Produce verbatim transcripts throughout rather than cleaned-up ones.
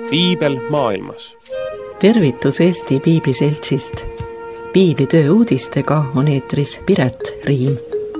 Piibel maailmas. Tervitus Eesti Piibliseltsist. Piiblitöö uudistega on eetris Piret Riim.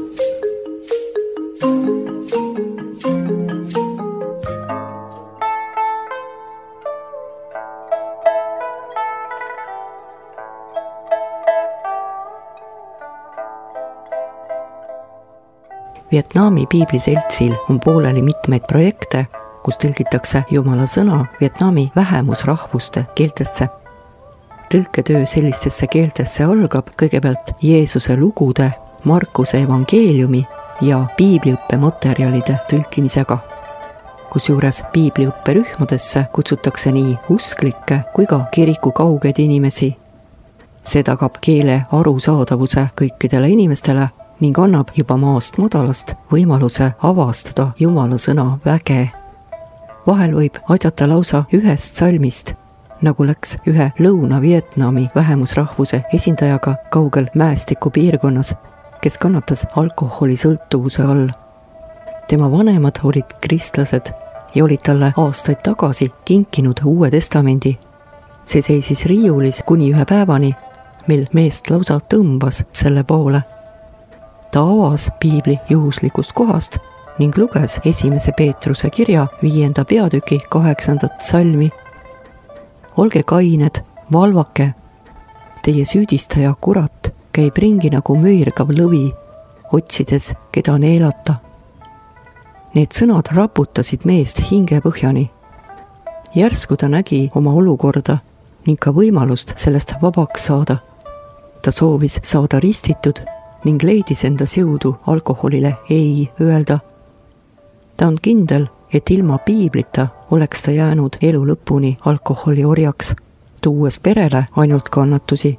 Vietnami Piibliseltsil on pooleli mitmeid projekte, kus tõlgitakse Jumala sõna Vietnami vähemusrahvuste keeltesse. Tõlketöö sellistesse keeltesse algab kõigepealt Jeesuse lugude, Markuse evangeeliumi ja piibliõppematerjalide tõlkimisega. Kusjuures piibliõpperühmadesse kutsutakse nii usklikke kui ka kiriku kaugeid inimesi. See tagab keele arusaadavuse kõikidele inimestele ning annab juba maast madalast võimaluse avastada Jumala sõna väge. Vahel võib aidata lausa ühest salmist, nagu läks ühe Lõuna-Vietnami vähemusrahvuse esindajaga kaugel mäestiku piirkonnas, kes kannatas alkoholisõltuvuse all. Tema vanemad olid kristlased ja olid talle aastaid tagasi kinkinud Uue Testamendi. See seisis riiulis kuni ühe päevani, mil meest lausa tõmbas selle poole. Ta avas piibli juhuslikust kohast ning luges esimese Peetruse kirja viienda peatüki kaheksandat salmi. Olge kained, valvake, teie süüdistaja kurat käib ringi nagu möirgav lõvi, otsides, keda neelata. Need sõnad raputasid meest hinge põhjani. Järsku ta nägi oma olukorda ning ka võimalust sellest vabaks saada. Ta soovis saada ristitud ning leidis endas jõudu alkoholile ei öelda. Ta on kindel, et ilma piiblita oleks ta jäänud elu lõpuni alkoholi orjaks, tuues perele ainult kannatusi.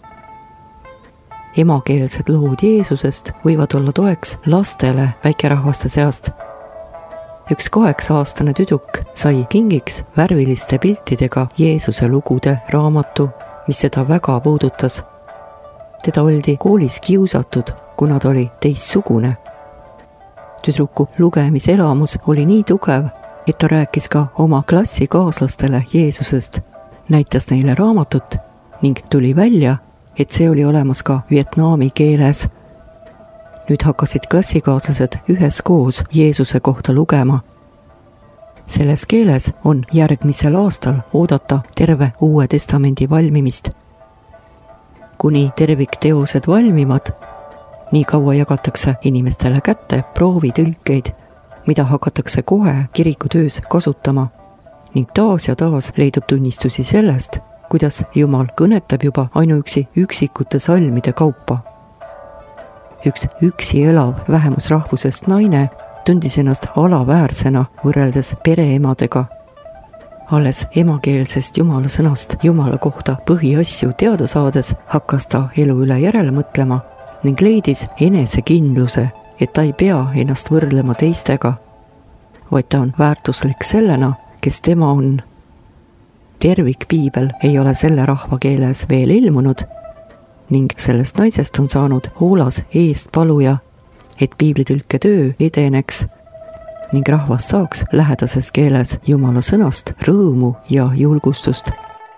Emakeelsed lood Jeesusest võivad olla toeks lastele väikerahvaste seast. Üks kaheksa-aastane tüdruk sai kingiks värviliste piltidega Jeesuse lugude raamatu, mis seda väga puudutas. Teda oldi koolis kiusatud, kuna ta oli teissugune. Tüdruku lugemiselamus oli nii tugev, et ta rääkis ka oma klassikaaslastele Jeesusest, näitas neile raamatut ning tuli välja, et see oli olemas ka vietnami keeles. Nüüd hakkasid klassikaaslased üheskoos Jeesuse kohta lugema. Selles keeles on järgmisel aastal oodata terve Uue Testamendi valmimist. Kuni tervikteosed valmivad, nii kaua jagatakse inimestele kätte proovitõlkeid, mida hakatakse kohe kirikutöös kasutama, ning taas ja taas leidub tunnistusi sellest, kuidas Jumal kõnetab juba ainuüksi üksikute salmide kaupa. Üks üksi elav vähemusrahvusest naine tundis ennast alaväärsena võrreldes pereemadega. Alles emakeelsest Jumala sõnast Jumala kohta põhiasju teada saades hakkas ta elu üle järele mõtlema ning leidis enesekindluse, et ta ei pea ennast võrdlema teistega, vaid ta on väärtuslik sellena, kes tema on. Tervikpiibel ei ole selle rahva keeles veel ilmunud ning sellest naisest on saanud hoolas eestpaluja, et piiblitõlke töö edeneks ning rahvas saaks lähedases keeles Jumala sõnast rõõmu ja julgustust.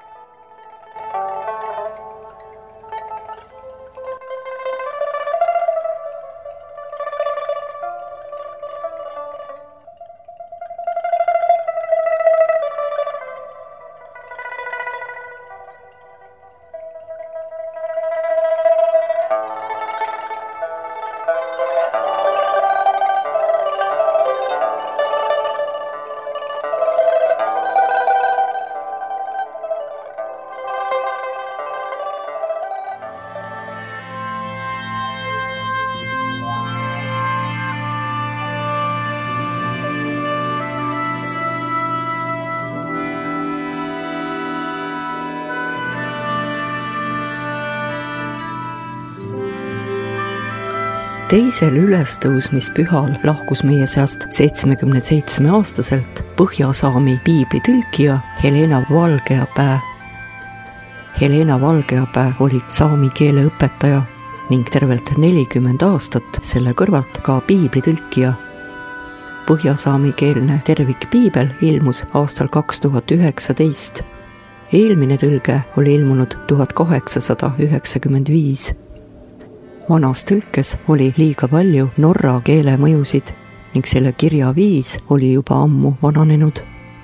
Teisel ülestõusmispühal lahkus meie seast seitsmekümne seitsme aastaselt Põhjasaami piiblitõlkija Helena Valgeapää. Helena Valgeapää oli saami keele õpetaja ning tervelt nelikümmend aastat selle kõrvalt ka piiblitõlkija. põhjasaamikeelne tervikpiibel ilmus aastal kaks tuhat üheksateist. Eelmine tõlge oli ilmunud tuhat kaheksasada üheksakümmend viis. Vanas tõlkes oli liiga palju norra keele mõjusid ning selle kirja viis oli juba ammu vananenud.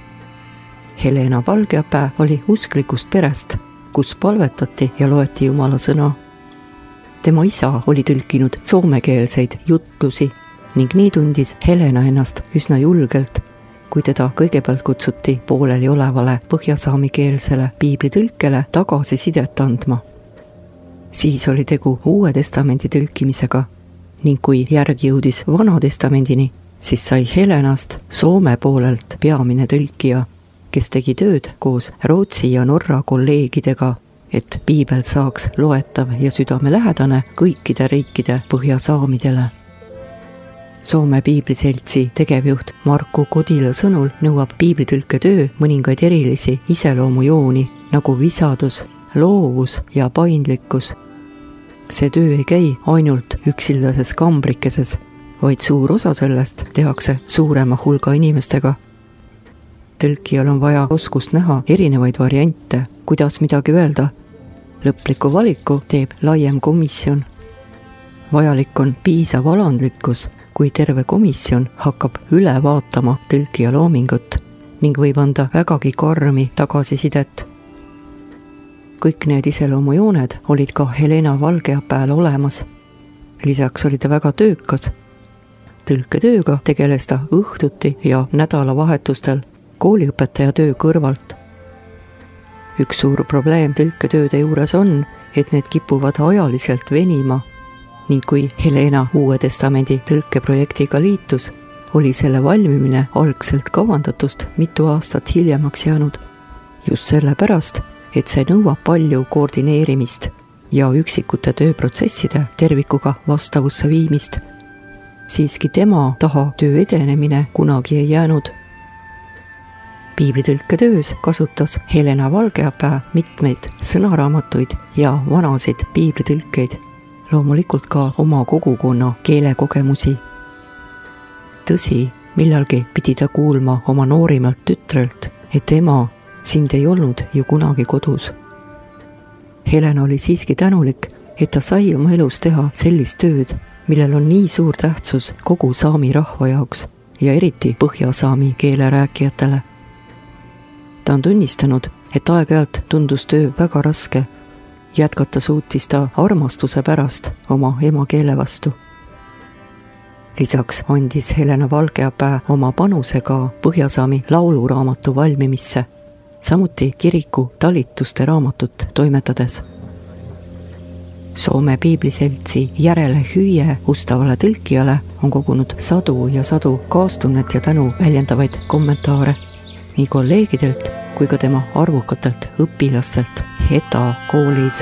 Helena Valgeapää oli usklikust perest, kus palvetati ja loeti Jumala sõna. Tema isa oli tõlkinud soomekeelseid jutlusi ning nii tundis Helena ennast üsna julgelt, kui teda kõigepealt kutsuti pooleli olevale põhjasaamikeelsele piiblitõlkele tagasisidet andma. Siis oli tegu Uue Testamendi tõlkimisega ning kui järgi jõudis Vana Testamendini, siis sai Helenast Soome poolelt peamine tõlkija, kes tegi tööd koos Rootsi ja Norra kolleegidega, et piibel saaks loetav ja südamelähedane kõikide riikide põhjasaamidele. Soome piibliseltsi tegevjuht Markku Kodila sõnul nõuab piiblitõlke töö mõningaid erilisi iseloomujooni, nagu visadus, loovus ja paindlikkus. See töö ei käi ainult üksildases kambrikeses, vaid suur osa sellest tehakse suurema hulga inimestega. Tõlkijal on vaja oskust näha erinevaid variante, kuidas midagi öelda. Lõpliku valiku teeb laiem komisjon. Vajalik on piisav alandlikkus, kui terve komisjon hakkab üle vaatama tõlkija loomingut ning võib anda vägagi karmi tagasisidet. Kõik need iseloomujooned olid ka Helena Valgeapääl olemas. Lisaks oli ta väga töökas. Tõlketööga tegeles ta õhtuti ja nädalavahetustel kooliõpetaja töö kõrvalt. Üks suur probleem tõlketööde juures on, et need kipuvad ajaliselt venima ning kui Helena Uue Testamendi tõlkeprojektiga liitus, oli selle valmimine algselt kavandatust mitu aastat hiljemaks jäänud. Just sellepärast, et see nõuab palju koordineerimist ja üksikute tööprotsesside tervikuga vastavusse viimist. Siiski tema taha töö edenemine kunagi ei jäänud. Piiblitõlke töös kasutas Helena Valgeapää mitmeid sõnaraamatuid ja vanasid piiblitõlkeid, loomulikult ka oma kogukonna keelekogemusi. Tõsi, millalgi pidi ta kuulma oma noorimalt tütrelt, et ema, sind ei olnud ju kunagi kodus. Helena oli siiski tänulik, et ta sai oma elus teha sellist tööd, millel on nii suur tähtsus kogu saami rahva jaoks ja eriti põhjasaami keelerääkijatele. Ta on tunnistanud, et aeg-ajalt tundus töö väga raske. Jätkata suutis ta armastuse pärast oma emakeele vastu. Lisaks andis Helena Valgeapää oma panuse ka põhjasaami lauluraamatu valmimisse, samuti kiriku talituste raamatut toimetades. Soome piibliseltsi järele hüüe ustavale tõlkijale on kogunud sadu ja sadu kaastunnet ja tänu väljendavaid kommentaare nii kolleegidelt kui ka tema arvukatelt õpilastelt Heta koolis.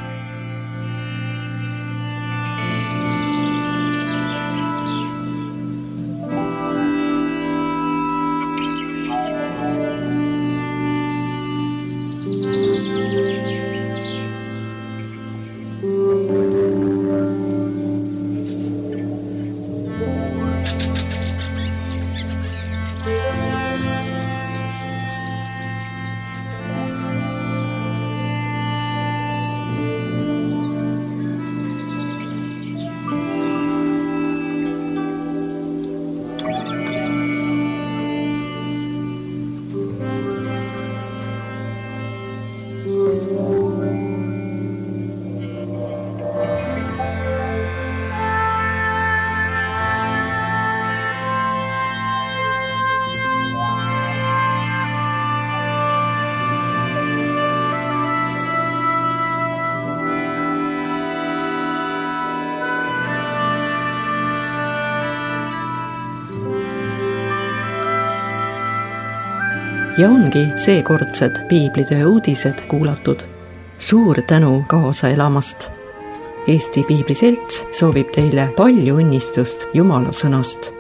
Ja ongi seekordsed piiblitöö uudised kuulatud. Suur tänu kaasa elamast. Eesti Piibliselts soovib teile palju õnnistust Jumala sõnast.